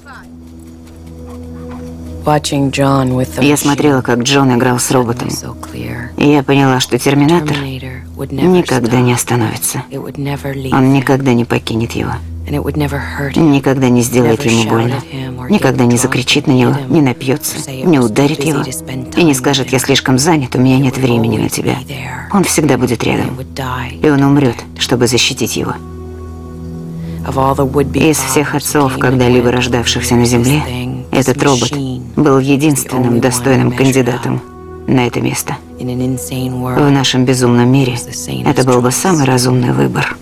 Я смотрела, как Джон играл с роботом, и я поняла, что Терминатор никогда не остановится. Он никогда не покинет его, никогда не сделает ему больно, никогда не закричит на него, не напьется, не ударит его и не скажет: «Я слишком занят, у меня нет времени на тебя». Он всегда будет рядом, и он умрет, чтобы защитить его. Из всех отцов, когда-либо рождавшихся на Земле, этот робот был единственным достойным кандидатом на это место. В нашем безумном мире это был бы самый разумный выбор.